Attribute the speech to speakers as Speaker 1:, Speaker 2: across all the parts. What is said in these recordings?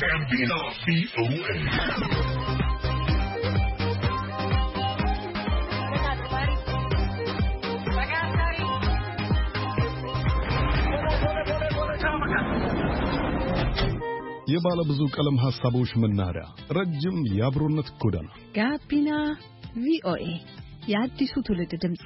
Speaker 1: ጋቢና ቪኦኤ የባለ ብዙ ቀለም ሐሳቦች መናኸሪያ ረጅም የአብሮነት ጎዳና
Speaker 2: ጋቢና ቪኦኤ የአዲሱ ትውልድ ድምጽ።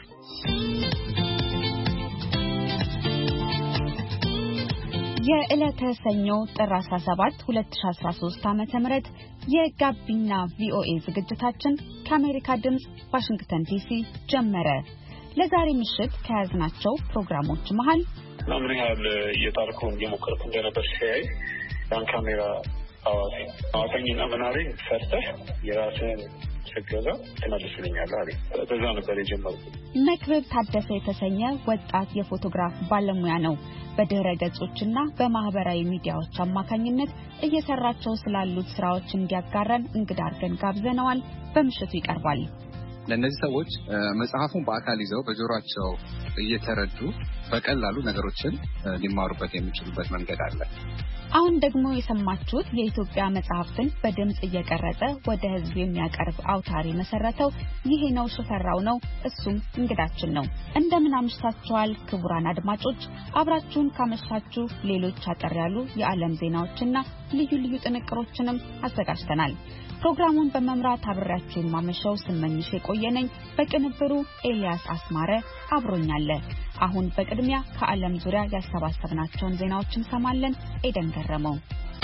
Speaker 2: የዕለተ ሰኞ ጥር 17 2013 ዓ.ም የጋቢና ቪኦኤ ዝግጅታችን ከአሜሪካ ድምጽ ዋሽንግተን ዲሲ ጀመረ። ለዛሬ ምሽት ከያዝናቸው ፕሮግራሞች መሃል
Speaker 3: ምን ያህል እየጣርኩ እየሞከርኩ እንደነበር ሲያይ ያን ካሜራ አዋሳኝና ምናምን ሰርተህ የራስህን ስትገዛ ትመልስልኛለህ አለኝ። በዛ ነበር የጀመርኩት።
Speaker 2: መክብብ ታደሰ የተሰኘ ወጣት የፎቶግራፍ ባለሙያ ነው። በድህረ ገጾችና በማህበራዊ ሚዲያዎች አማካኝነት እየሰራቸው ስላሉት ስራዎች እንዲያጋራን እንግዳ አድርገን ጋብዘነዋል። በምሽቱ ይቀርባል።
Speaker 4: ለእነዚህ ሰዎች መጽሐፉን በአካል ይዘው በጆሮአቸው እየተረዱ በቀላሉ ነገሮችን ሊማሩበት የሚችሉበት መንገድ አለ።
Speaker 2: አሁን ደግሞ የሰማችሁት የኢትዮጵያ መጽሐፍትን በድምጽ እየቀረጸ ወደ ህዝብ የሚያቀርብ አውታሪ መሰረተው ይሄ ነው ሽፈራው ነው። እሱም እንግዳችን ነው። እንደምን አምሽታችኋል ክቡራን አድማጮች። አብራችሁን ካመሻችሁ ሌሎች አጠር ያሉ የዓለም ዜናዎችና ልዩ ልዩ ጥንቅሮችንም አዘጋጅተናል። ፕሮግራሙን በመምራት አብሬያችሁ ማመሻው ስመኝሽ የቆየነኝ፣ በቅንብሩ ኤልያስ አስማረ አብሮኛል። አሁን በቅድሚያ ከዓለም ዙሪያ ያሰባሰብናቸውን ዜናዎችን እንሰማለን። ኤደን ገረመው።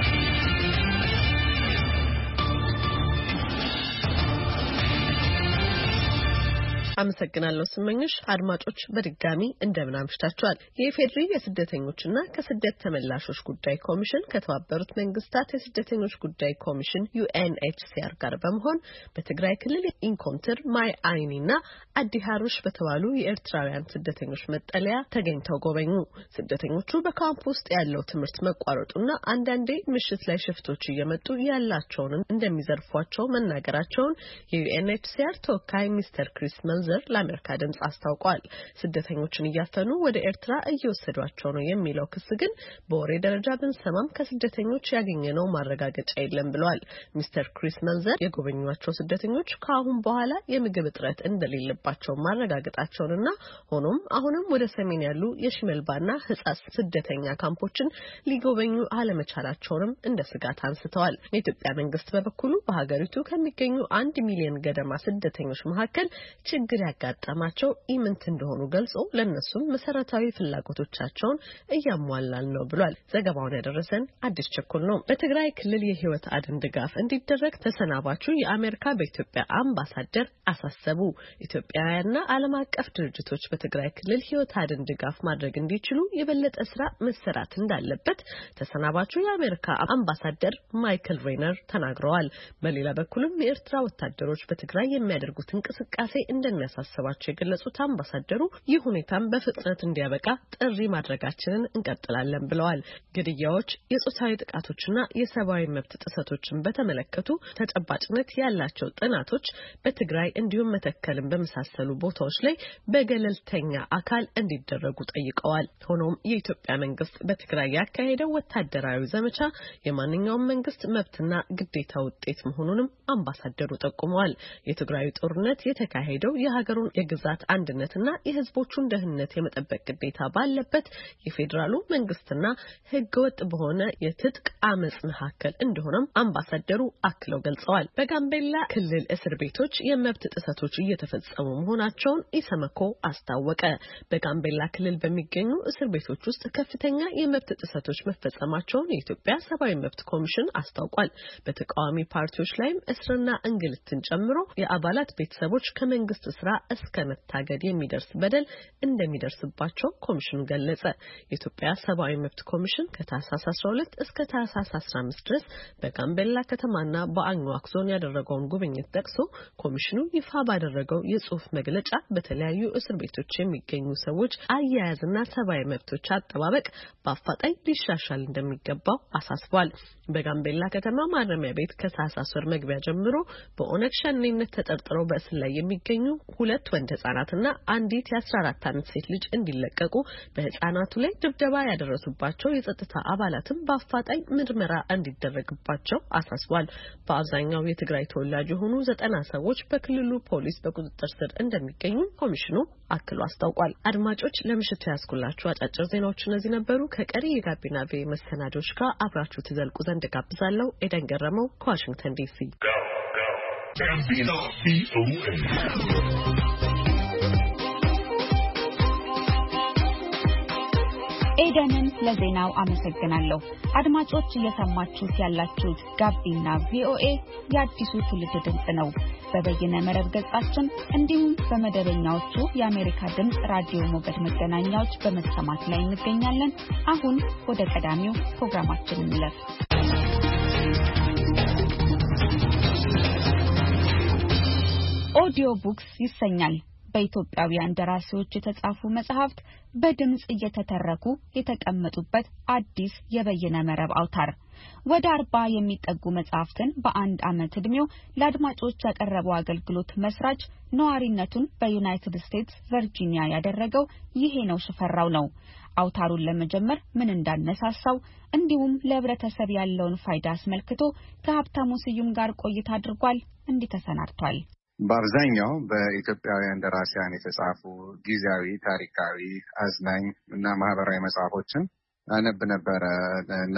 Speaker 5: አመሰግናለሁ ስመኝሽ። አድማጮች በድጋሚ እንደምን አምሽታችኋል። የኢፌድሪ የስደተኞችና ከስደት ተመላሾች ጉዳይ ኮሚሽን ከተባበሩት መንግስታት የስደተኞች ጉዳይ ኮሚሽን UNHCR ጋር በመሆን በትግራይ ክልል ኢንኮንትር ማይ አይኒና አዲሃሩሽ በተባሉ የኤርትራውያን ስደተኞች መጠለያ ተገኝተው ጎበኙ። ስደተኞቹ በካምፕ ውስጥ ያለው ትምህርት መቋረጡና አንዳንዴ ምሽት ላይ ሽፍቶች እየመጡ ያላቸውን እንደሚዘርፏቸው መናገራቸውን የUNHCR ተወካይ ሚስተር ክሪስ መንዘር ለአሜሪካ ድምጽ አስታውቋል። ስደተኞችን እያፈኑ ወደ ኤርትራ እየወሰዷቸው ነው የሚለው ክስ ግን በወሬ ደረጃ ብንሰማም ከስደተኞች ያገኘነው ማረጋገጫ የለም ብለዋል። ሚስተር ክሪስ መንዘር የጎበኟቸው ስደተኞች ከአሁን በኋላ የምግብ እጥረት እንደሌለባቸው ማረጋገጣቸውንና ሆኖም አሁንም ወደ ሰሜን ያሉ የሽመልባና ህጻስ ስደተኛ ካምፖችን ሊጎበኙ አለመቻላቸውንም እንደ ስጋት አንስተዋል። የኢትዮጵያ መንግስት በበኩሉ በሀገሪቱ ከሚገኙ 1 ሚሊዮን ገደማ ስደተኞች መካከል ችግር ያጋጠማቸው ኢምንት እንደሆኑ ገልጾ ለነሱም መሰረታዊ ፍላጎቶቻቸውን እያሟላል ነው ብሏል። ዘገባውን ያደረሰን አዲስ ቸኮል ነው። በትግራይ ክልል የህይወት አድን ድጋፍ እንዲደረግ ተሰናባቹ የአሜሪካ በኢትዮጵያ አምባሳደር አሳሰቡ። ኢትዮጵያውያንና ዓለም አቀፍ ድርጅቶች በትግራይ ክልል ህይወት አድን ድጋፍ ማድረግ እንዲችሉ የበለጠ ስራ መሰራት እንዳለበት ተሰናባቹ የአሜሪካ አምባሳደር ማይክል ሬነር ተናግረዋል። በሌላ በኩልም የኤርትራ ወታደሮች በትግራይ የሚያደርጉት እንቅስቃሴ እንደሚያሳስባቸው የገለጹት አምባሳደሩ ይህ ሁኔታም በፍጥነት እንዲያበቃ ጥሪ ማድረጋችንን እንቀጥላለን ብለዋል። ግድያዎች፣ የጾታዊ ጥቃቶችና የሰብአዊ መብት ጥሰቶችን በተመለከቱ ተጨባጭነት ያላቸው ጥናቶች በትግራይ እንዲሁም መተከልን በመሳሰሉ ቦታዎች ላይ በገለልተኛ አካል እንዲደረጉ ጠይቀዋል። ሆኖም የኢትዮጵያ መንግስት በትግራይ ያካሄደው ወታደራዊ ዘመቻ የማንኛውም መንግስት መብትና ግዴታ ውጤት መሆኑንም አምባሳደሩ ጠቁመዋል። የትግራዩ ጦርነት የተካሄደው የሀገሩን የግዛት አንድነትና የህዝቦቹን ደህንነት የመጠበቅ ግዴታ ባለበት የፌዴራሉ መንግስትና ህገወጥ በሆነ የትጥቅ አመጽ መካከል እንደሆነም አምባሳደሩ አክለው ገልጸዋል። በጋምቤላ ክልል እስር ቤቶች የመብት ጥሰቶች እየተፈጸሙ መሆናቸውን ኢሰመኮ አስታወቀ። በጋምቤላ ክልል በሚገኙ እስር ቤቶች ውስጥ ከፍተኛ የመብት ጥሰቶች መፈጸማቸውን የኢትዮጵያ ሰብአዊ መብት ኮሚሽን አስታውቋል። በተቃዋሚ ፓርቲዎች ላይም እስርና እንግልትን ጨምሮ የአባላት ቤተሰቦች ከመንግስት ስራ እስከ መታገድ የሚደርስ በደል እንደሚደርስባቸው ኮሚሽኑ ገለጸ። የኢትዮጵያ ሰብአዊ መብት ኮሚሽን ከታህሳስ 12 እስከ ታህሳስ 15 ድረስ በጋምቤላ ከተማና በአኝዋክ ዞን ያደረገውን ጉብኝት ጠቅሶ ኮሚሽኑ ይፋ ባደረገው የጽሑፍ መግለጫ በተለያዩ እስር ቤቶች የሚገኙ ሰዎች አያያዝና ሰብአዊ መብቶች አጠባበቅ በአፋጣኝ ሊሻሻል እንደሚገባው አሳስቧል። በጋምቤላ ከተማ ማረሚያ ቤት ከታህሳስ ወር መግቢያ ጀምሮ በኦነግ ሸኔነት ተጠርጥረው በእስር ላይ የሚገኙ 2 ወንድ ህጻናትና አንዲት የ14 ዓመት ሴት ልጅ እንዲለቀቁ በህጻናቱ ላይ ድብደባ ያደረሱባቸው የጸጥታ አባላትም በአፋጣኝ ምርመራ እንዲደረግባቸው አሳስቧል። በአብዛኛው የትግራይ ተወላጅ የሆኑ 90 ሰዎች በክልሉ ፖሊስ በቁጥጥር ስር እንደሚገኙ ኮሚሽኑ አክሎ አስታውቋል። አድማጮች ለምሽቱ ያስኩላችሁ አጫጭር ዜናዎች እነዚህ ነበሩ። ከቀሪ የጋቢና ቪኦኤ መሰናዶች ጋር አብራችሁ ትዘልቁ ዘንድ ጋብዛለሁ። ኤደን ገረመው ከዋሽንግተን ዲሲ።
Speaker 2: ኤደንን ለዜናው አመሰግናለሁ። አድማጮች እየሰማችሁት ያላችሁት ጋቢና ቪኦኤ የአዲሱ ትውልድ ድምጽ ነው። በበይነ መረብ ገጻችን እንዲሁም በመደበኛዎቹ የአሜሪካ ድምጽ ራዲዮ ሞገድ መገናኛዎች በመሰማት ላይ እንገኛለን። አሁን ወደ ቀዳሚው ፕሮግራማችን እንለፍ። ኦዲዮ ቡክስ ይሰኛል። በኢትዮጵያውያን ደራሲዎች የተጻፉ መጽሐፍት በድምጽ እየተተረኩ የተቀመጡበት አዲስ የበይነ መረብ አውታር ወደ 40 የሚጠጉ መጽሐፍትን በአንድ ዓመት ዕድሜው ለአድማጮች ያቀረበው አገልግሎት መስራች ነዋሪነቱን በዩናይትድ ስቴትስ ቨርጂኒያ ያደረገው ይሄ ነው ሽፈራው ነው። አውታሩን ለመጀመር ምን እንዳነሳሳው እንዲሁም ለህብረተሰብ ያለውን ፋይዳ አስመልክቶ ከሀብታሙ ስዩም ጋር ቆይታ አድርጓል። እንዲህ ተሰናድቷል።
Speaker 4: በአብዛኛው በኢትዮጵያውያን ደራሲያን የተጻፉ ጊዜያዊ፣ ታሪካዊ፣ አዝናኝ እና ማህበራዊ መጽሐፎችን አነብ ነበረ እና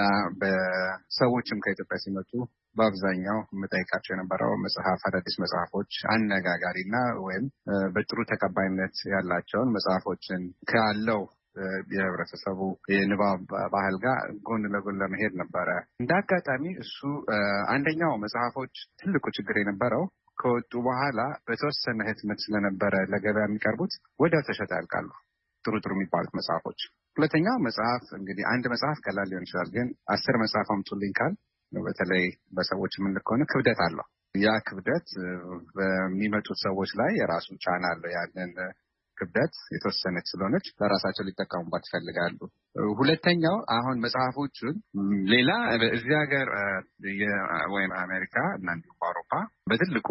Speaker 4: በሰዎችም ከኢትዮጵያ ሲመጡ በአብዛኛው የምጠይቃቸው የነበረው አዳዲስ መጽሐፎች አነጋጋሪና ወይም በጥሩ ተቀባይነት ያላቸውን መጽሐፎችን ካለው የህብረተሰቡ የንባብ ባህል ጋር ጎን ለጎን ለመሄድ ነበረ። እንደ አጋጣሚ እሱ አንደኛው መጽሐፎች ትልቁ ችግር የነበረው ከወጡ በኋላ በተወሰነ ህትመት ስለነበረ ለገበያ የሚቀርቡት ወዲያው ተሸጠው ያልቃሉ፣ ጥሩ የሚባሉት መጽሐፎች። ሁለተኛው መጽሐፍ እንግዲህ አንድ መጽሐፍ ቀላል ሊሆን ይችላል፣ ግን 10 መጽሐፍ አምጡልኝ ካል በተለይ በሰዎች የምንልክ ከሆነ ክብደት አለው። ያ ክብደት በሚመጡት ሰዎች ላይ የራሱ ጫና አለው። ያንን ክብደት የተወሰነች ስለሆነች ለራሳቸው ሊጠቀሙባት ይፈልጋሉ። ሁለተኛው አሁን መጽሐፎቹን ሌላ እዚህ ሀገር ወይም አሜሪካ እና እንዲሁም በአውሮፓ በትልቁ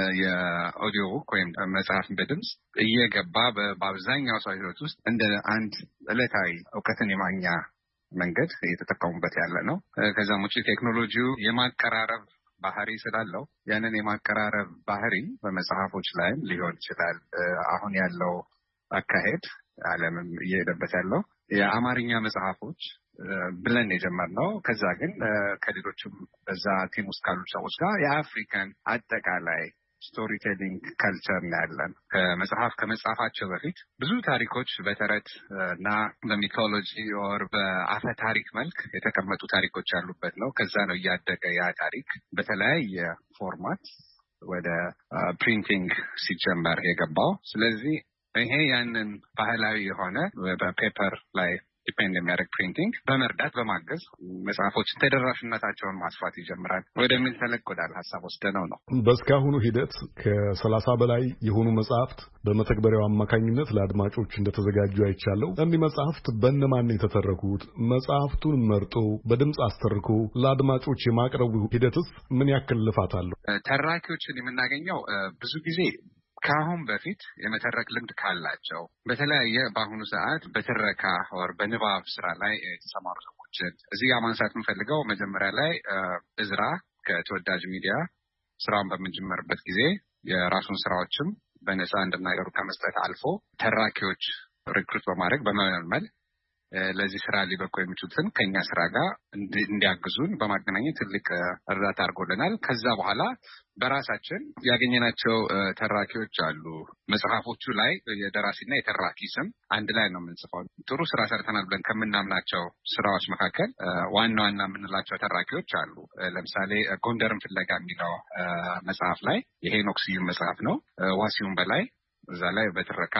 Speaker 4: የኦዲዮ ቡክ ወይም መጽሐፍ በድምጽ እየገባ በአብዛኛው ሰው ህይወት ውስጥ እንደ አንድ ዕለታዊ እውቀትን የማግኛ መንገድ እየተጠቀሙበት ያለ ነው። ከዛም ውጭ ቴክኖሎጂው የማቀራረብ ባህሪ ስላለው ያንን የማቀራረብ ባህሪ በመጽሐፎች ላይም ሊሆን ይችላል። አሁን ያለው አካሄድ ዓለምም እየሄደበት ያለው የአማርኛ መጽሐፎች ብለን የጀመርነው ከዛ ግን ከሌሎችም በዛ ቲም ውስጥ ካሉ ሰዎች ጋር የአፍሪካን አጠቃላይ ስቶሪ ቴሊንግ ካልቸር ነው ያለን። ከመጽሐፍ ከመጻፋቸው በፊት ብዙ ታሪኮች በተረት እና በሚቶሎጂ ኦር በአፈ ታሪክ መልክ የተቀመጡ ታሪኮች ያሉበት ነው። ከዛ ነው እያደገ ያ ታሪክ በተለያየ ፎርማት ወደ ፕሪንቲንግ ሲጀመር የገባው። ስለዚህ ይሄ ያንን ባህላዊ የሆነ በፔፐር ላይ ዲፔንድ የሚያደርግ ፕሪንቲንግ በመርዳት በማገዝ መጽሐፎችን ተደራሽነታቸውን ማስፋት ይጀምራል ወደሚል ተለቅ ወዳለ ሀሳብ ወስደነው ነው።
Speaker 1: በእስካሁኑ ሂደት ከ30 በላይ የሆኑ መጽሐፍት በመተግበሪያው አማካኝነት ለአድማጮች እንደተዘጋጁ አይቻለሁ። እኒህ መጽሐፍት በእነማን የተተረኩት? መጽሐፍቱን መርጦ በድምጽ አስተርኮ ለአድማጮች የማቅረቡ ሂደትስ ምን ያክል ልፋት አለው?
Speaker 4: ተራኪዎችን የምናገኘው ብዙ ጊዜ ከአሁን በፊት የመተረክ ልምድ ካላቸው በተለያየ በአሁኑ ሰዓት በትረካ ወር በንባብ ስራ ላይ የተሰማሩ ሰዎችን እዚህ ጋር ማንሳት የምፈልገው መጀመሪያ ላይ እዝራ ከተወዳጅ ሚዲያ ስራውን በምንጀምርበት ጊዜ የራሱን ስራዎችም በነፃ እንድናገሩ ከመስጠት አልፎ ተራኪዎች ሪክሩት በማድረግ በመመልመል ለዚህ ስራ ሊበቁ የሚችሉትን ከኛ ስራ ጋር እንዲያግዙን በማገናኘት ትልቅ እርዳታ አድርጎልናል። ከዛ በኋላ በራሳችን ያገኘናቸው ተራኪዎች አሉ። መጽሐፎቹ ላይ የደራሲና የተራኪ ስም አንድ ላይ ነው የምንጽፈው። ጥሩ ስራ ሰርተናል ብለን ከምናምናቸው ስራዎች መካከል ዋና ዋና የምንላቸው ተራኪዎች አሉ። ለምሳሌ ጎንደርን ፍለጋ የሚለው መጽሐፍ ላይ የሄኖክ ስዩም መጽሐፍ ነው። ዋሲሁን በላይ እዛ ላይ በትረካ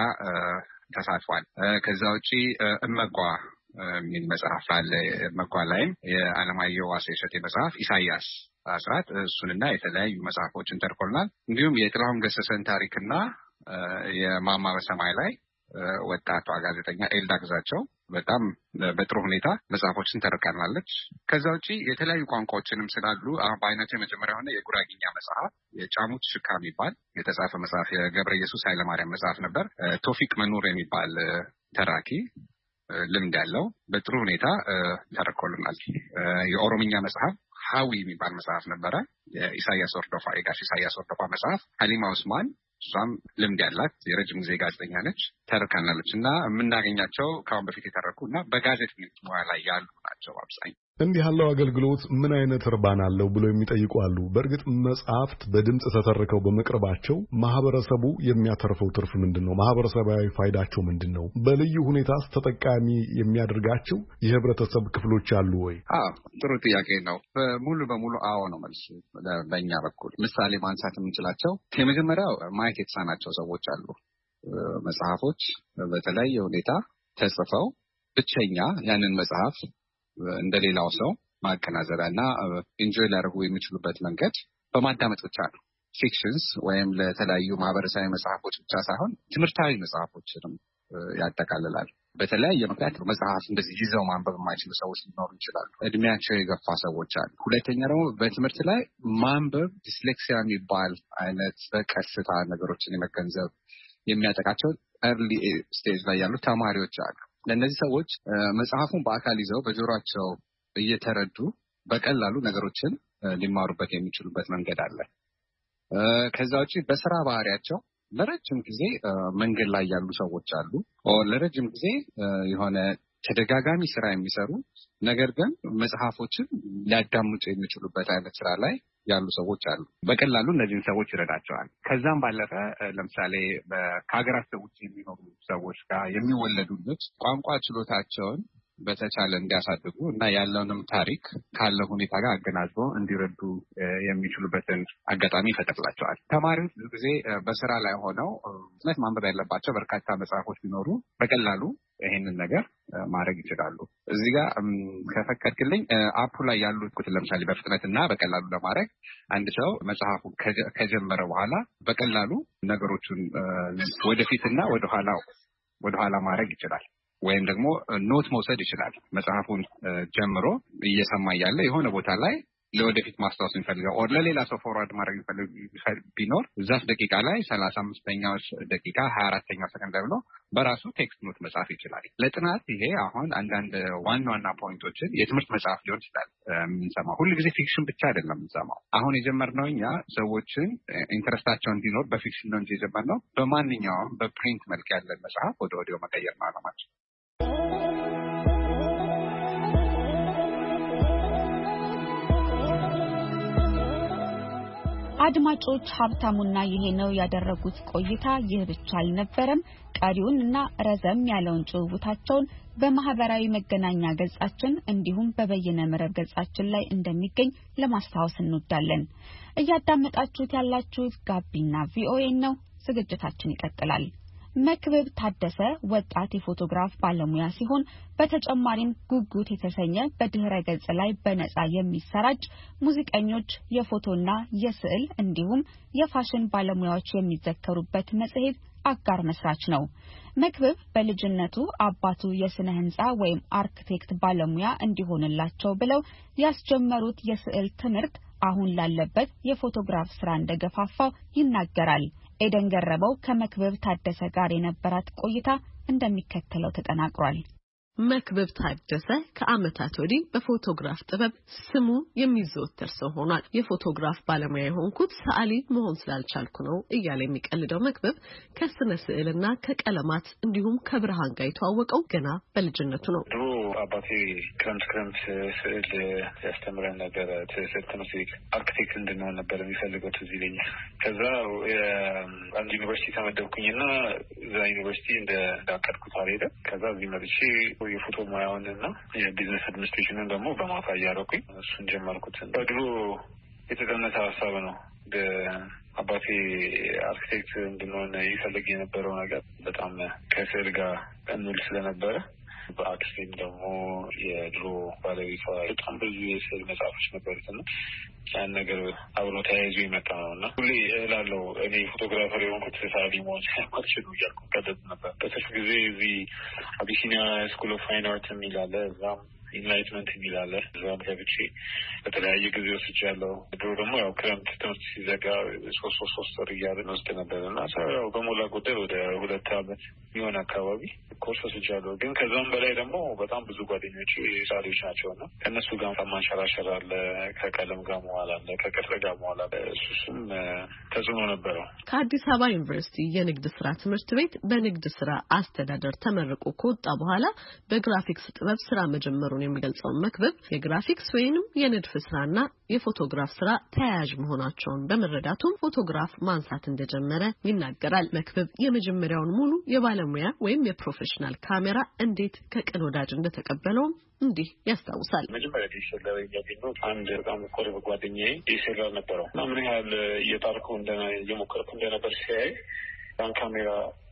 Speaker 4: ተሳትፏል። ከዛ ውጪ እመጓ የሚል መጽሐፍ አለ። እመጓ ላይም የዓለማየሁ ዋሴ እሸቴ መጽሐፍ ኢሳያስ አስራት እሱንና የተለያዩ መጽሐፎችን ተርኮልናል። እንዲሁም የጥላሁን ገሰሰን ታሪክና የማማ በሰማይ ላይ ወጣቷ ጋዜጠኛ ኤልዳ ግዛቸው በጣም በጥሩ ሁኔታ መጽሐፎችን ተረካናለች። ከዛ ውጪ የተለያዩ ቋንቋዎችንም ስላሉ በአይነቱ የመጀመሪያው ሆነ የጉራጌኛ መጽሐፍ የጫሙት ሽካ የሚባል የተጻፈ መጽሐፍ የገብረ ኢየሱስ ኃይለማርያም መጽሐፍ ነበር። ቶፊቅ መኑር የሚባል ተራኪ ልምድ ያለው በጥሩ ሁኔታ ተረኮልናል። የኦሮምኛ መጽሐፍ ሀዊ የሚባል መጽሐፍ ነበረ። የኢሳያስ ወርዶፋ የጋሽ ኢሳያስ ወርዶፋ መጽሐፍ ሀሊማ ኡስማን እሷም ልምድ ያላት የረጅም ጊዜ ጋዜጠኛ ነች፣ ተርካናለች እና የምናገኛቸው ከአሁን በፊት የተረኩ እና በጋዜጠኝነት ሙያ ላይ ያሉ ናቸው አብዛኛው።
Speaker 1: እንዲህ ያለው አገልግሎት ምን አይነት እርባና አለው ብሎ የሚጠይቁ አሉ። በእርግጥ መጽሐፍት በድምጽ ተተርከው በመቅረባቸው ማህበረሰቡ የሚያተርፈው ትርፍ ምንድነው? ማህበረሰባዊ ፋይዳቸው ምንድነው? በልዩ ሁኔታስ ተጠቃሚ የሚያደርጋቸው የህብረተሰብ ክፍሎች አሉ ወይ?
Speaker 4: ጥሩ ጥያቄ ነው። ሙሉ በሙሉ አዎ ነው መልሱ። በእኛ በኩል ምሳሌ ማንሳት የምንችላቸው የመጀመሪያው ማየት የተሳናቸው ሰዎች አሉ። መጽሐፎች በተለያየ ሁኔታ ተጽፈው ብቸኛ ያንን መጽሐፍ እንደሌላው ሰው ማገናዘቢያ እና ኢንጆይ ሊያደርጉ የሚችሉበት መንገድ በማዳመጥ ብቻ ነው። ፊክሽንስ ወይም ለተለያዩ ማህበረሰባዊ መጽሐፎች ብቻ ሳይሆን ትምህርታዊ መጽሐፎችንም ያጠቃልላል። በተለያየ ምክንያት መጽሐፍ እንደዚህ ይዘው ማንበብ የማይችሉ ሰዎች ሊኖሩ ይችላሉ። እድሜያቸው የገፋ ሰዎች አሉ። ሁለተኛ ደግሞ በትምህርት ላይ ማንበብ ዲስሌክሲያ የሚባል አይነት በቀስታ ነገሮችን የመገንዘብ የሚያጠቃቸው ኤርሊ ስቴጅ ላይ ያሉ ተማሪዎች አሉ። ለእነዚህ ሰዎች መጽሐፉን በአካል ይዘው በጆሯቸው እየተረዱ በቀላሉ ነገሮችን ሊማሩበት የሚችሉበት መንገድ አለ። ከዛ ውጪ በስራ ባህሪያቸው ለረጅም ጊዜ መንገድ ላይ ያሉ ሰዎች አሉ። ለረጅም ጊዜ የሆነ ተደጋጋሚ ስራ የሚሰሩ ነገር ግን መጽሐፎችን ሊያዳምጡ የሚችሉበት አይነት ስራ ላይ ያሉ ሰዎች አሉ። በቀላሉ እነዚህን ሰዎች ይረዳቸዋል። ከዛም ባለፈ ለምሳሌ ከሀገራቸው ውጭ የሚኖሩ ሰዎች ጋር የሚወለዱ ልጆች ቋንቋ ችሎታቸውን በተቻለ እንዲያሳድጉ እና ያለውንም ታሪክ ካለው ሁኔታ ጋር አገናዝበው እንዲረዱ የሚችሉበትን አጋጣሚ ይፈጥርላቸዋል። ተማሪዎች ብዙ ጊዜ በስራ ላይ ሆነው ፍጥነት ማንበብ ያለባቸው በርካታ መጽሐፎች ቢኖሩ በቀላሉ ይሄንን ነገር ማድረግ ይችላሉ። እዚህ ጋር ከፈቀድክልኝ አፑ ላይ ያሉት ለምሳሌ በፍጥነትና በቀላሉ ለማድረግ አንድ ሰው መጽሐፉ ከጀመረ በኋላ በቀላሉ ነገሮችን ወደፊትና ወደኋላ ማድረግ ይችላል። ወይም ደግሞ ኖት መውሰድ ይችላል። መጽሐፉን ጀምሮ እየሰማ ያለ የሆነ ቦታ ላይ ለወደፊት ማስታወስ የሚፈልገው ኦር ለሌላ ሰው ፎርዋርድ ማድረግ የሚፈልግ ቢኖር እዛስ ደቂቃ ላይ 35ኛው ደቂቃ 24ኛው ሰከንድ ላይ ብሎ በራሱ ቴክስት ኖት መጻፍ ይችላል። ለጥናት ይሄ አሁን አንዳንድ ዋና ፖይንቶችን የትምህርት መጽሐፍ ሊሆን ይችላል የምንሰማው። ሁሉ ጊዜ ፊክሽን ብቻ አይደለም የምንሰማው። አሁን የጀመርነው እኛ ሰዎችን ኢንተረስታቸው እንዲኖር በፊክሽን ነው እንጂ የጀመርነው በማንኛውም በፕሪንት መልክ ያለን መጽሐፍ ወደ ኦዲዮ መቀየር ነው አላማችን።
Speaker 2: አድማጮች ሀብታሙና ይሄ ነው ያደረጉት ቆይታ ይህ ብቻ አልነበረም። ቀሪውን እና ረዘም ያለውን ጭውውታቸውን በማህበራዊ መገናኛ ገጻችን እንዲሁም በበይነ መረብ ገጻችን ላይ እንደሚገኝ ለማስታወስ እንወዳለን። እያዳመጣችሁት ያላችሁት ጋቢና ቪኦኤ ነው። ዝግጅታችን ይቀጥላል። መክብብ ታደሰ ወጣት የፎቶግራፍ ባለሙያ ሲሆን በተጨማሪም ጉጉት የተሰኘ በድህረ ገጽ ላይ በነጻ የሚሰራጭ ሙዚቀኞች የፎቶና የስዕል እንዲሁም የፋሽን ባለሙያዎች የሚዘከሩበት መጽሔት አጋር መስራች ነው። መክብብ በልጅነቱ አባቱ የስነ ህንጻ ወይም አርክቴክት ባለሙያ እንዲሆንላቸው ብለው ያስጀመሩት የስዕል ትምህርት አሁን ላለበት የፎቶግራፍ ስራ እንደገፋፋው ይናገራል። ኤደን ገረበው ከመክብብ ታደሰ ጋር የነበራት ቆይታ እንደሚከተለው ተጠናቅሯል።
Speaker 5: መክብብ ታደሰ ከዓመታት ወዲህ በፎቶግራፍ ጥበብ ስሙ የሚዘወተር ሰው ሆኗል። የፎቶግራፍ ባለሙያ የሆንኩት ሰዓሊ መሆን ስላልቻልኩ ነው እያለ የሚቀልደው መክብብ ከስነ ስዕልና ከቀለማት እንዲሁም ከብርሃን ጋር የተዋወቀው ገና በልጅነቱ ነው።
Speaker 3: ድሮ አባቴ ክረምት ስዕል ያስተምረን ነበር። ስዕል ትምህርት ቤት አርክቴክት እንድንሆን ነበር የሚፈልገው ትዝ ይለኛል። ከዛ አንድ ዩኒቨርሲቲ ተመደብኩኝና እዛ ዩኒቨርሲቲ እንዳቀድኩት አልሄደም። ከዛ እዚህ መጥቼ የፎቶ ሙያውንና የቢዝነስ አድሚኒስትሬሽንን ደግሞ በማታ እያደረኩኝ እሱን ጀመርኩት። ድሮ የተጠነሰ ሀሳብ ነው። አባቴ አርክቴክት እንድንሆን ይፈልግ የነበረው ነገር በጣም ከስዕል ጋር እንውል ስለነበረ በአክሲም ደግሞ የድሮ ባለቤቷ በጣም ብዙ የስዕል መጽሐፎች ነበሩትና ያን ነገር አብሮ ተያይዞ የመጣ ነው እና ሁሌ እላለሁ እኔ ፎቶግራፈር የሆንኩት ሰዓሊ መሆን ማልችሉ እያልኩ ቀደም ነበር። በትርፍ ጊዜ እዚህ አቢሲኒያ ስኩል ኦፍ ፋይን አርት የሚል አለ፣ እዛም ኢንላይትመንት የሚል አለ። እዛም ገብቼ በተለያየ ጊዜ ወስጃለሁ። ድሮ ደግሞ ያው ክረምት ትምህርት ሲዘጋ ሶስት ወር እያልን ወስድ ነበር እና ያው በሞላ ጎደል ወደ 2 ዓመት የሚሆን አካባቢ ኮርስ ወስጃለሁ። ግን ከዛም በላይ ደግሞ በጣም ብዙ ጓደኞች ሰዓሊዎች ናቸው እና ከእነሱ ጋር ማንሸራሸር አለ፣ ከቀለም ጋር መዋል አለ፣ ከቅርጽ ጋር መዋል አለ። እሱም ተጽዕኖ ነበረው።
Speaker 5: ከአዲስ አበባ ዩኒቨርሲቲ የንግድ ስራ ትምህርት ቤት በንግድ ስራ አስተዳደር ተመርቆ ከወጣ በኋላ በግራፊክስ ጥበብ ስራ መጀመሩን የሚገልጸው መክብብ የግራፊክስ ወይንም የንድፍ ስራና የፎቶግራፍ ስራ ተያያዥ መሆናቸውን በመረዳቱም ፎቶግራፍ ማንሳት እንደጀመረ ይናገራል። መክብብ የመጀመሪያውን ሙሉ የባለሙያ ወይም የፕሮፌሽናል ካሜራ እንዴት ከቅን ወዳጅ እንደተቀበለው እንዲህ ያስታውሳል።
Speaker 3: መጀመሪያ ዲኤስኤልአር ያገኘው አንድ በጣም ቆርብ ጓደኛዬ ዲኤስኤልአር ነበረው እና ምን ያህል እየጣርኩ እየሞከርኩ እንደነበር ሲያይ ያን ካሜራ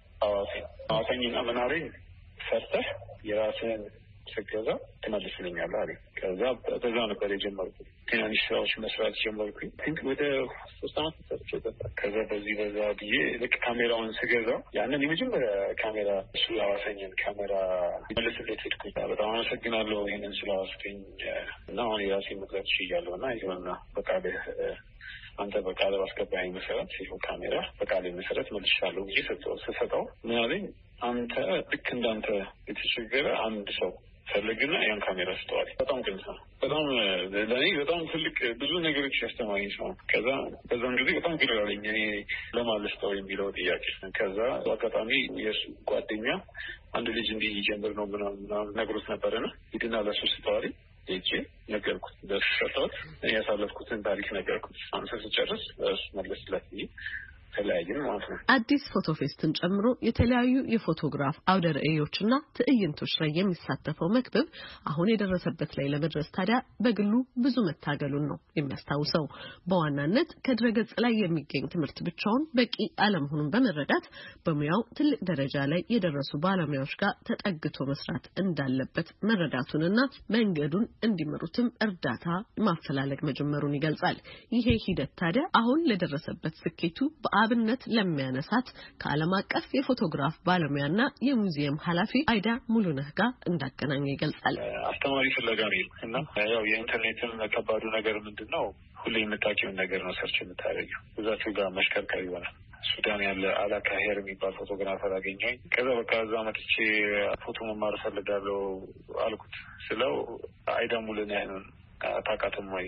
Speaker 3: አዋሳኝና መናሬን ሰርተህ የራስህን ስገዛ ትመልስልኛለህ አለኝ። ከዛ በዛ ነበር የጀመርኩት። ትናንሽ ስራዎች መስራት ጀመርኩኝ። ወደ 3 ዓመት ሰርቼ ነበር። ከዛ በዛ ብዬ ልክ ካሜራውን ስገዛው ያንን የመጀመሪያ ካሜራ እሱ ያዋሰኝን ካሜራ መልስለት ሄድኩኝ። በጣም አመሰግናለሁ ይህንን ስለዋስኩኝ እና አሁን የራሴን መግዛት ችያለሁ እና ይሆንና በቃልህ አንተ በቃል ባስገባኝ መሰረት ይኸው ካሜራ በቃል መሰረት መልሻለሁ ብዬ ስሰጠው ምን አለኝ፣ አንተ ልክ እንዳንተ የተቸገረ አንድ ሰው ፈልግና ያን ካሜራ ስጠዋል። በጣም ግልጽ ነው። በጣም ለእኔ በጣም ትልቅ ብዙ ነገሮች ያስተማረኝ ሰው። ከዛ በዛም ጊዜ በጣም ግር አለኝ እኔ ለማልስተው የሚለው ጥያቄ። ከዛ አጋጣሚ የእሱ ጓደኛ አንድ ልጅ እንዲህ ይጀምር ነው ምናምን ነግሮት ነበረና ሂድና ለሱ ስጠዋል። ሄጄ ነገርኩት፣ ለሱ ሰጠሁት። ያሳለፍኩትን ታሪክ ነገርኩት። አንተ ስጨርስ እሱ መለስለት ብዬ ተለያየን ማለት ነው።
Speaker 5: አዲስ ፎቶ ፌስትን ጨምሮ የተለያዩ የፎቶግራፍ አውደ ርዕዮችና ትዕይንቶች ላይ የሚሳተፈው መክብብ አሁን የደረሰበት ላይ ለመድረስ ታዲያ በግሉ ብዙ መታገሉን ነው የሚያስታውሰው። በዋናነት ከድረገጽ ላይ የሚገኝ ትምህርት ብቻውን በቂ አለመሆኑን በመረዳት በሙያው ትልቅ ደረጃ ላይ የደረሱ ባለሙያዎች ጋር ተጠግቶ መስራት እንዳለበት መረዳቱንና መንገዱን እንዲመሩትም እርዳታ ማፈላለግ መጀመሩን ይገልጻል። ይሄ ሂደት ታዲያ አሁን ለደረሰበት ስኬቱ አብነት ለሚያነሳት ከዓለም አቀፍ የፎቶግራፍ ባለሙያና የሙዚየም ኃላፊ አይዳ ሙሉነህ ጋር እንዳገናኘ ይገልጻል።
Speaker 3: አስተማሪ ፍለጋ ነው እና ያው የኢንተርኔትን ከባዱ ነገር ምንድነው? ሁሌ የምታውቂውን ነገር ነው ሰርች የምታደርጊው። እዛችሁ ጋር መሽከርከር ይሆናል። ሱዳን ያለ አላካሄር የሚባል ፎቶግራፈር አገኘኝ። ከዛ በቃ እዛ መጥቼ ፎቶ መማር ፈልጋለሁ አልኩት። ስለው አይዳ ሙሉነህ ታውቃትም ወይ?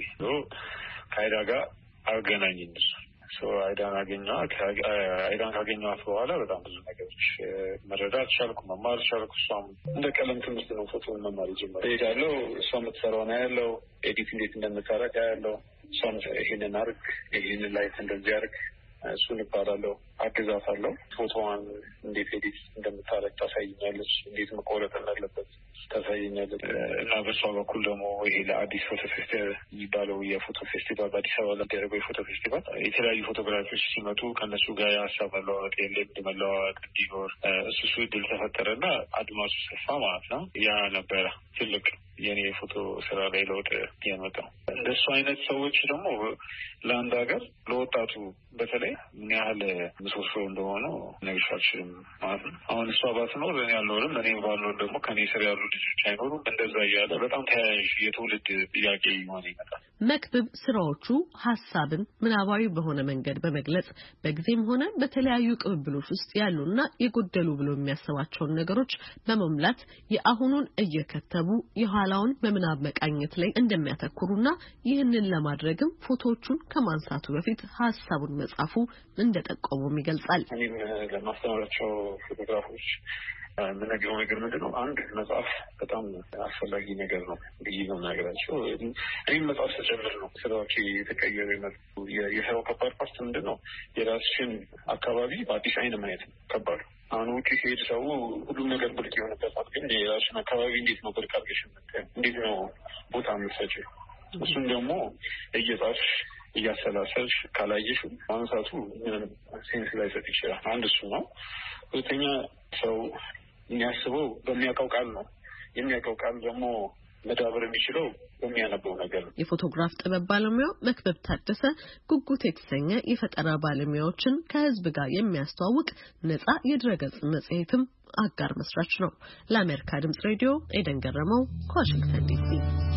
Speaker 3: ከአይዳ ጋር አገናኘኝ። አይዳን አገኘኋት። አይዳን ካገኘኋት በኋላ በጣም ብዙ ነገሮች መረዳት ቻልኩ፣ መማር ቻልኩ። እሷም እንደ ቀለም ትምህርት ነው ፎቶ መማር ጀመረ። ሄዳለሁ፣ እሷ የምትሰራውን አያለሁ፣ ኤዲት እንዴት እንደምታረግ አያለሁ። እሷም ይሄንን አርግ፣ ይሄንን ላይት እንደዚህ አርግ፣ እሱን እባላለሁ፣ አግዛታለሁ። ፎቶዋን እንዴት ኤዲት እንደምታረግ ታሳይኛለች፣ እንዴት መቆረጥ እንዳለበት ታሳይኛለች። እና በሷ በኩል ደግሞ ይሄ ለአዲስ ፎቶ ፌስቲቫል የሚባለው የፎቶ ፌስቲቫል በአዲስ አበባ ለሚደረገው የፎቶ ፌስቲቫል የተለያዩ ፎቶግራፊዎች ሲመጡ ከእነሱ ጋር የሀሳብ መለዋወጥ የልምድ መለዋወጥ እንዲኖር እሱ እድል ተፈጠረና አድማሱ ሰፋ ማለት ነው። ያ ነበረ ትልቅ የኔ የፎቶ ስራ ላይ ለውጥ ያመጣው። እንደሱ አይነት ሰዎች ደግሞ ለአንድ ሀገር ለወጣቱ በተለይ ምን ያህል ምሰሶ እንደሆነ ነግሬሽ አልችልም ማለት ነው። አሁን እሷ ባትኖር እኔ አልኖርም፣ እኔ ባልኖር ደግሞ ከኔ ስር ያሉ ልጆች አይኖሩም። እንደዛ እያለ በጣም ተያያዥ የትውልድ ጥያቄ የሆነ ይመጣል።
Speaker 5: መክብብ ስራዎቹ ሀሳብን ምናባዊ በሆነ መንገድ በመግለጽ በጊዜም ሆነ በተለያዩ ቅብብሎች ውስጥ ያሉና የጎደሉ ብሎ የሚያስባቸውን ነገሮች በመሙላት የአሁኑን እየከተቡ የኋላውን በምናብ መቃኘት ላይ እንደሚያተኩሩና ይህንን ለማድረግም ፎቶዎቹን ከማንሳቱ በፊት ሀሳቡን መጻፉ እንደጠቆመም ይገልጻል።
Speaker 3: እኔም ለማስተማራቸው ፎቶግራፎች የምነግረው ነገር ምንድን ነው? አንድ መጽሐፍ በጣም አስፈላጊ ነገር ነው ብዬ ነው የምናገራቸው። እኔም መጽሐፍ ስጀምር ነው ስራዎች የተቀየሩ ይመጡ። የስራው ከባድ ፓርት ምንድን ነው? የራስሽን አካባቢ በአዲስ አይን ማየት ከባድ። አሁን ውጭ ሲሄድ ሰው ሁሉም ነገር ብርቅ የሆነበታል። ግን የራስሽን አካባቢ እንዴት ነው ብርቅ አድርገሽ የምታየው? እንዴት ነው ቦታ የምትሰጪው? እሱን ደግሞ እየጻፍሽ እያሰላሰልሽ ካላየሽ ማንሳቱ ምንም ሴንስ ላይሰጥ ይችላል። አንድ እሱ ነው። ሁለተኛ ሰው የሚያስበው በሚያውቀው ቃል ነው። የሚያውቀው ቃል ደግሞ መዳበር የሚችለው በሚያነበው ነገር ነው።
Speaker 5: የፎቶግራፍ ጥበብ ባለሙያው መክበብ ታደሰ ጉጉት የተሰኘ የፈጠራ ባለሙያዎችን ከህዝብ ጋር የሚያስተዋውቅ ነፃ የድረገጽ መጽሔትም አጋር መስራች ነው። ለአሜሪካ ድምጽ ሬዲዮ ኤደን ገረመው ከዋሽንግተን ዲሲ።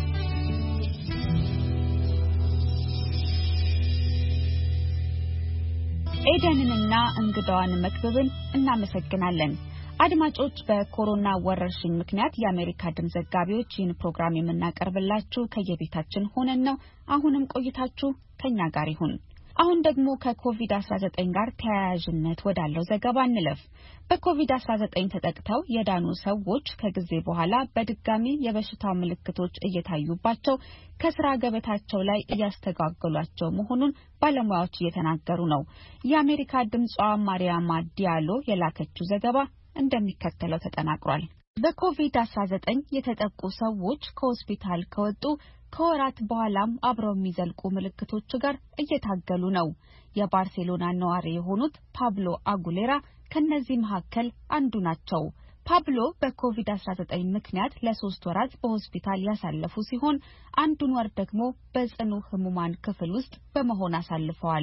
Speaker 2: ኤደንንና እንግዳዋን መክበብን እናመሰግናለን። አድማጮች በኮሮና ወረርሽኝ ምክንያት የአሜሪካ ድምጽ ዘጋቢዎች ይህን ፕሮግራም የምናቀርብላችሁ ከየቤታችን ሆነን ነው። አሁንም ቆይታችሁ ከኛ ጋር ይሁን። አሁን ደግሞ ከኮቪድ-19 ጋር ተያያዥነት ወዳለው ዘገባ እንለፍ። በኮቪድ-19 ተጠቅተው የዳኑ ሰዎች ከጊዜ በኋላ በድጋሚ የበሽታው ምልክቶች እየታዩባቸው ከስራ ገበታቸው ላይ እያስተጓጎሏቸው መሆኑን ባለሙያዎች እየተናገሩ ነው። የአሜሪካ ድምጿ ማሪያማ ዲያሎ የላከችው ዘገባ እንደሚከተለው ተጠናቅሯል። በኮቪድ-19 የተጠቁ ሰዎች ከሆስፒታል ከወጡ ከወራት በኋላም አብረው የሚዘልቁ ምልክቶች ጋር እየታገሉ ነው። የባርሴሎና ነዋሪ የሆኑት ፓብሎ አጉሌራ ከነዚህ መካከል አንዱ ናቸው። ፓብሎ በኮቪድ-19 ምክንያት ለ3 ወራት በሆስፒታል ያሳለፉ ሲሆን አንዱን ወር ደግሞ በጽኑ ህሙማን ክፍል ውስጥ በመሆን አሳልፈዋል።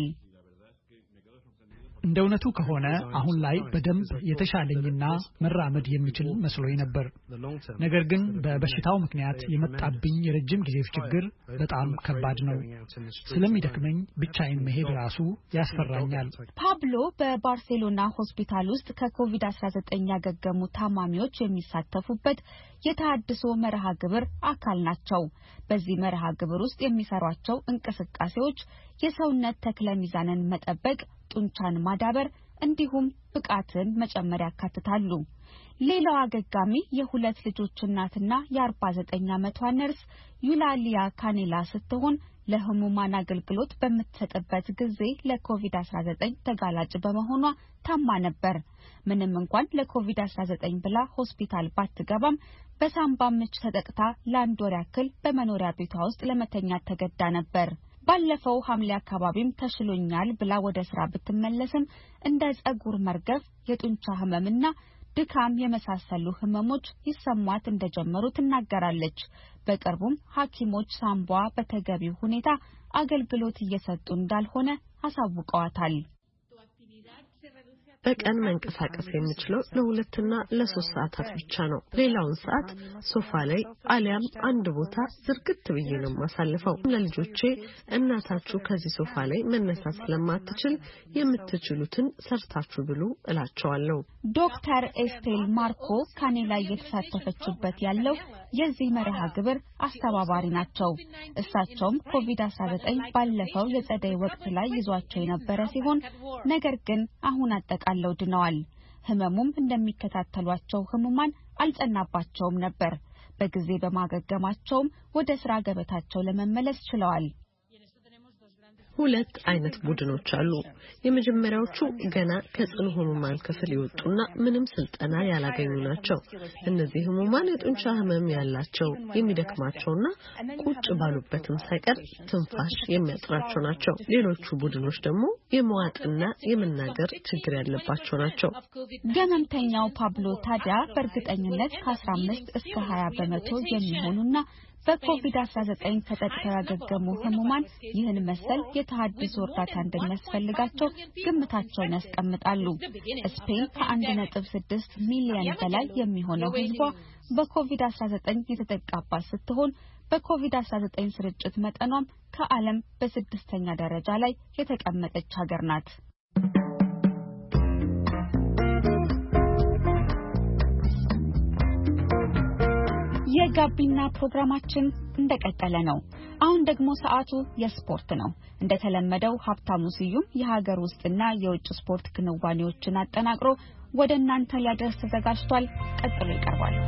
Speaker 6: እንደውነቱ ከሆነ አሁን ላይ በደንብ የተሻለኝና መራመድ የሚችል መስሎኝ ነበር። ነገር ግን በበሽታው ምክንያት የመጣብኝ የረጅም ጊዜ ችግር በጣም ከባድ ነው። ስለሚደክመኝ ብቻዬን መሄድ ራሱ ያስፈራኛል።
Speaker 2: ፓብሎ በባርሴሎና ሆስፒታል ውስጥ ከኮቪድ-19 ያገገሙ ታማሚዎች የሚሳተፉበት የተሃድሶ መርሃ ግብር አካል ናቸው። በዚህ መርሃ ግብር ውስጥ የሚሰሯቸው እንቅስቃሴዎች የሰውነት ተክለ ሚዛንን መጠበቅ፣ ጡንቻን ማዳበር እንዲሁም ብቃትን መጨመር ያካትታሉ። ሌላው አገጋሚ የ2 ልጆች እናትና የ49 ዓመቷ ነርስ ዩላሊያ ካኔላ ስትሆን ለህሙማን አገልግሎት በምትሰጥበት ጊዜ ለኮቪድ-19 ተጋላጭ በመሆኗ ታማ ነበር። ምንም እንኳን ለኮቪድ-19 ብላ ሆስፒታል ባትገባም በሳምባ ምች ተጠቅታ ለ1 ወር ያክል በመኖሪያ ቤቷ ውስጥ ለመተኛት ተገዳ ነበር። ባለፈው ሐምሌ አካባቢም ተሽሎኛል ብላ ወደ ስራ ብትመለስም እንደ ጸጉር መርገፍ፣ የጡንቻ ህመምና ድካም የመሳሰሉ ህመሞች ይሰማት እንደጀመሩ ትናገራለች። በቅርቡም ሐኪሞች ሳምቧ በተገቢው ሁኔታ አገልግሎት እየሰጡ እንዳልሆነ አሳውቀዋታል።
Speaker 5: በቀን መንቀሳቀስ የምችለው ለ2 እና ለ3 ሰዓታት ብቻ ነው። ሌላውን ሰዓት ሶፋ ላይ አሊያም አንድ ቦታ ዝርግት ብዬ ነው ማሳልፈው። ለልጆቼ እናታችሁ ከዚህ ሶፋ ላይ መነሳት ስለማትችል የምትችሉትን ሰርታችሁ ብሉ እላቸዋለሁ።
Speaker 2: ዶክተር ኤስቴል ማርኮ ካኔላ እየተሳተፈችበት ያለው የዚህ መርሃ ግብር አስተባባሪ ናቸው። እሳቸውም ኮቪድ-19 ባለፈው የጸደይ ወቅት ላይ ይዟቸው የነበረ ሲሆን ነገር ግን አሁን አጠቃለው ድነዋል። ህመሙም እንደሚከታተሏቸው ህሙማን አልጸናባቸውም ነበር። በጊዜ በማገገማቸውም ወደ ስራ ገበታቸው ለመመለስ ችለዋል።
Speaker 5: 2 አይነት ቡድኖች አሉ። የመጀመሪያዎቹ ገና ከጽኑ ህሙማን ክፍል የወጡና ምንም ስልጠና ያላገኙ ናቸው። እነዚህ ህሙማን የጡንቻ ህመም ያላቸው፣ የሚደክማቸውና ቁጭ ባሉበትም ሳይቀር ትንፋሽ የሚያጥራቸው ናቸው። ሌሎቹ ቡድኖች ደግሞ የመዋጥና የመናገር ችግር ያለባቸው ናቸው።
Speaker 2: ገመምተኛው ፓብሎ ታዲያ በእርግጠኝነት ከ15 እስከ 20 በመቶ የሚሆኑና በኮቪድ-19 ተጠቅተው ያገገሙ ህሙማን ይህን መሰል የተሃድሶ እርዳታ እንደሚያስፈልጋቸው ግምታቸውን ያስቀምጣሉ። ስፔን ከ1.6 ሚሊዮን በላይ የሚሆነው ህዝቧ በኮቪድ-19 የተጠቃባት ስትሆን በኮቪድ-19 ስርጭት መጠኗም ከዓለም በ6ኛ ደረጃ ላይ የተቀመጠች ሀገር ናት። የጋቢና ፕሮግራማችን እንደቀጠለ ነው። አሁን ደግሞ ሰዓቱ የስፖርት ነው። እንደተለመደው ሀብታሙ ስዩም የሀገር ውስጥና የውጭ ስፖርት ክንዋኔዎችን አጠናቅሮ ወደ እናንተ ሊያደርስ ተዘጋጅቷል። ቀጥሎ ይቀርባል።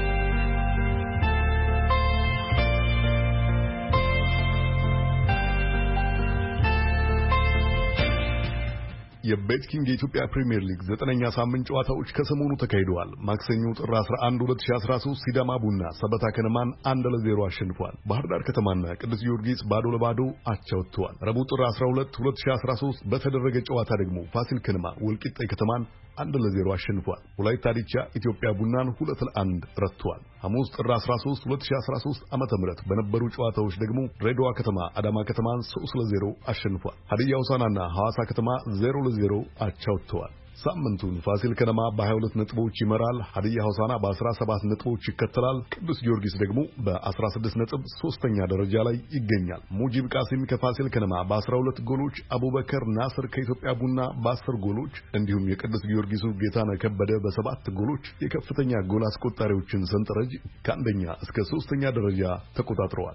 Speaker 1: የቤትኪንግ የኢትዮጵያ ፕሪሚየር ሊግ 9ኛ ሳምንት ጨዋታዎች ከሰሞኑ ተካሂደዋል። ማክሰኞ ጥር 11 2013 ሲዳማ ቡና ሰበታ ከነማን 1-0 አሸንፏል። ባህር ዳር ከተማና ቅዱስ ጊዮርጊስ 0-0 አቻ ወጥተዋል። ረቡዕ ጥር 12 2013 በተደረገ ጨዋታ ደግሞ ፋሲል ከነማ ወልቂጤ ከተማን 1-0 አሸንፏል። ወላይታ ዲቻ ኢትዮጵያ ቡናን 2-1 ረትቷል። ሐሙስ ጥር 13 2013 ዓመተ ምህረት በነበሩ ጨዋታዎች ደግሞ ድሬዳዋ ከተማ አዳማ ከተማን 3-0 አሸንፏል። ሀዲያ ሆሳዕናና ሐዋሳ ከተማ 0-0 አቻ ወጥተዋል። ሳምንቱን ፋሲል ከነማ በ22 ነጥቦች ይመራል። ሀዲያ ሆሳዕና በ17 ነጥቦች ይከተላል። ቅዱስ ጊዮርጊስ ደግሞ በ16 ነጥብ ሶስተኛ ደረጃ ላይ ይገኛል። ሙጂብ ቃሲም ከፋሲል ከነማ በ12 ጎሎች፣ አቡበከር ናስር ከኢትዮጵያ ቡና በ10 ጎሎች እንዲሁም የቅዱስ ጊዮርጊሱ ጌታነህ ከበደ በ7 ጎሎች የከፍተኛ ጎል አስቆጣሪዎችን ሰንጠረዥ ከአንደኛ እስከ ሶስተኛ ደረጃ ተቆጣጥረዋል።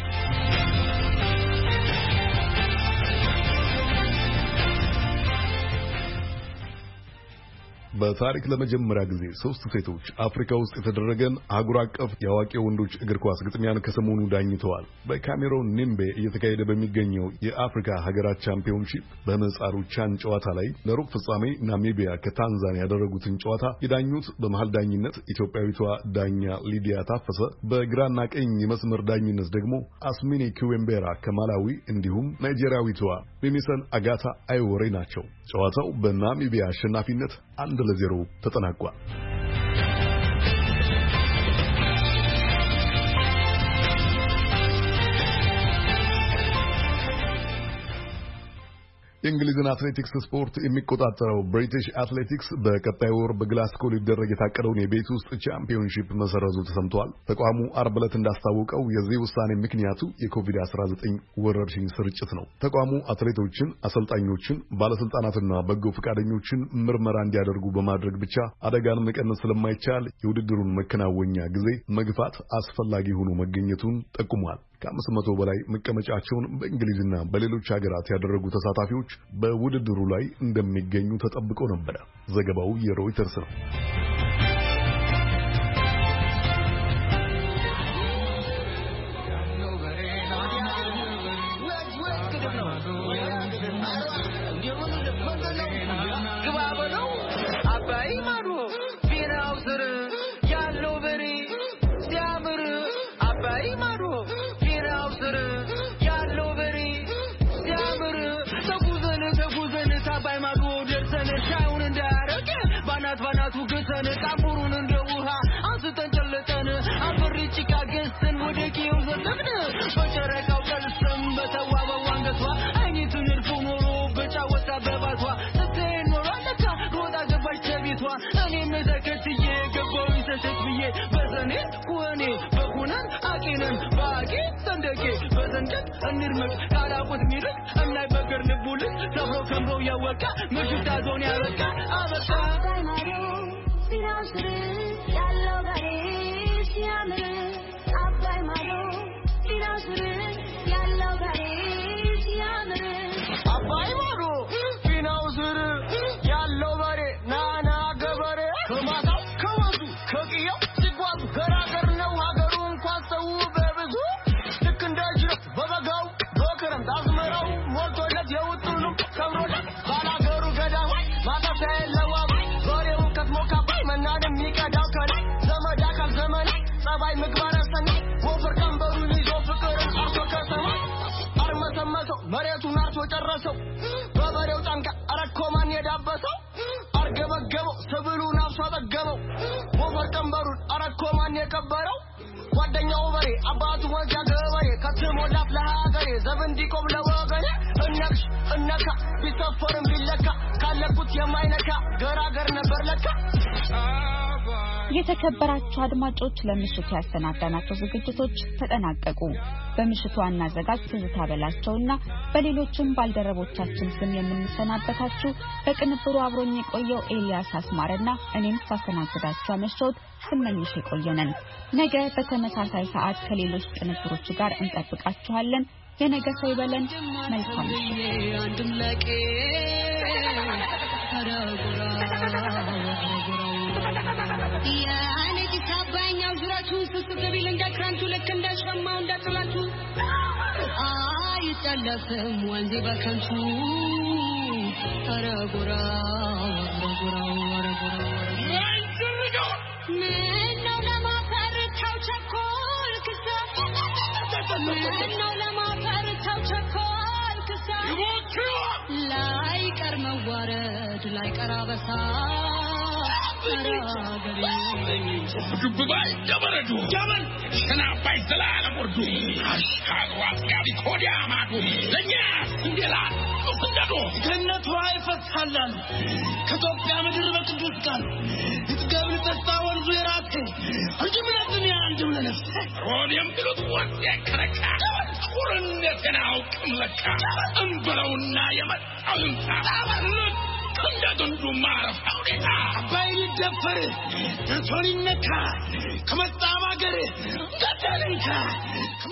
Speaker 1: በታሪክ ለመጀመሪያ ጊዜ 3 ሴቶች አፍሪካ ውስጥ የተደረገን አህጉር አቀፍ የአዋቂ ወንዶች እግር ኳስ ግጥሚያን ከሰሞኑ ዳኝተዋል። በካሜሮን ኒምቤ እየተካሄደ በሚገኘው የአፍሪካ ሀገራት ቻምፒዮንሺፕ በምህጻሩ ቻን ጨዋታ ላይ ለሩብ ፍጻሜ ናሚቢያ ከታንዛኒያ ያደረጉትን ጨዋታ የዳኙት በመሃል ዳኝነት ኢትዮጵያዊቷ ዳኛ ሊዲያ ታፈሰ፣ በግራና ቀኝ የመስመር ዳኝነት ደግሞ አስሚኒ ኩዌምቤራ ከማላዊ እንዲሁም ናይጄሪያዊቷ ሚሚሰን አጋታ አይወሬ ናቸው። ጨዋታው በናሚቢያ አሸናፊነት 1-0 ተጠናቋል። የእንግሊዝን አትሌቲክስ ስፖርት የሚቆጣጠረው ብሪቲሽ አትሌቲክስ በቀጣይ ወር በግላስኮ ሊደረግ የታቀደውን የቤት ውስጥ ቻምፒዮንሺፕ መሰረዙ ተሰምቷል። ተቋሙ ዓርብ ዕለት እንዳስታወቀው የዚህ ውሳኔ ምክንያቱ የኮቪድ-19 ወረርሽኝ ስርጭት ነው። ተቋሙ አትሌቶችን፣ አሰልጣኞችን፣ ባለስልጣናትና በጎ ፈቃደኞችን ምርመራ እንዲያደርጉ በማድረግ ብቻ አደጋን መቀነስ ስለማይቻል የውድድሩን መከናወኛ ጊዜ መግፋት አስፈላጊ ሆኖ መገኘቱን ጠቁሟል። ከ500 በላይ መቀመጫቸውን በእንግሊዝና በሌሎች ሀገራት ያደረጉ ተሳታፊዎች በውድድሩ ላይ እንደሚገኙ ተጠብቆ ነበር። ዘገባው የሮይተርስ ነው።
Speaker 7: ባናቱ ገሰነ ቃምቡሩን እንደውሃ አንስተን ጨለጠን አፈሪጭ ካገሰን ወደ ኪው ዘለብነ በጨረቃው ቀልሰም በተዋበው አንገቷ አይኒቱን እርፎ ኖሮ በጫወታ በባቷ ስትሄድ ኖሮ ለካ ሮጣ ገባች ተቤቷ እኔም ተከትዬ ገባሁኝ ተሰት ብዬ በዘኔ ኩኔ በኩነን አቂነን ባቂ ሰንደቄ በዘንደቅ እንርመቅ ካላቁት ሚርቅ እናይ በገር ልቡልስ ተብሮ ከምሮ ያወቃ ምሽታ ዞን ያበቃ አበቃ መሬቱን አርሶ ጨረሰው በበሬው ጫንቃ አረኮማን የዳበሰው አርገበገበው ሰብሉን አፍሶ ጠገበው ወፈር ቀንበሩን አረኮማን የቀበረው ጓደኛው በሬ አባቱ ወጃ ገበሬ ከተሞላፍ ለሀገሬ ዘብንዲ ቆብ ለወገኔ እነክሽ እነካ ቢሰፈርም ቢለካ ካለቁት የማይነካ ገራገር ነበር ለካ።
Speaker 2: የተከበራችሁ አድማጮች ለምሽቱ ያሰናዳናቸው ዝግጅቶች ተጠናቀቁ። በምሽቱ ዋና አዘጋጅ ትዝታ በላቸውና በሌሎችም ባልደረቦቻችን ስም የምንሰናበታችሁ በቅንብሩ አብሮኝ የቆየው ኤልያስ አስማረና እኔም ሳስተናግዳችሁ አመሸሁት ስመኝሽ የቆየነን። ነገ በተመሳሳይ ሰዓት ከሌሎች ቅንብሮች ጋር እንጠብቃችኋለን። የነገ ሰው ይበለን። መልካም ያኔ ዲሳባኛው ዙራችሁ ስትገቢል እንደክራንቱ ለክ እንደሸማው እንደጥላቱ አይጣላፍም ወንዜ በከንቱ አረጎራ ምነው ለማፈርታው ቸኮልክሳ ምነው ለማፈርታው ቸኮልክሳ ላይ ቀር
Speaker 7: መዋረድ ላይ ቀራበሳ
Speaker 8: ዱብባይ ደበረዱ ጀበል ሸናባይ ዘላለም ወርዱ አሽካሯት ጋቢ ኮዲያ ማዱ ለኛ እንዴላ ወሰደዶ
Speaker 7: ገነቱ አይፈታላል ከኢትዮጵያ ምድር በቅዱስ ቃል ይትገብር ተስፋ ወንዙ የራሴ አንጀምነትን ያንደው ለነፍስ
Speaker 8: ሮዲም ብሉት ወጥ ያከረካ ቁርነትና አውቅም ለካ እንበለውና የመጣውን ታባሉት እንደገንዱ ማረፍ አውዴታ
Speaker 7: ባይል ደፈር ተሶሪነካ ከመጣ ባገር ገደልንካ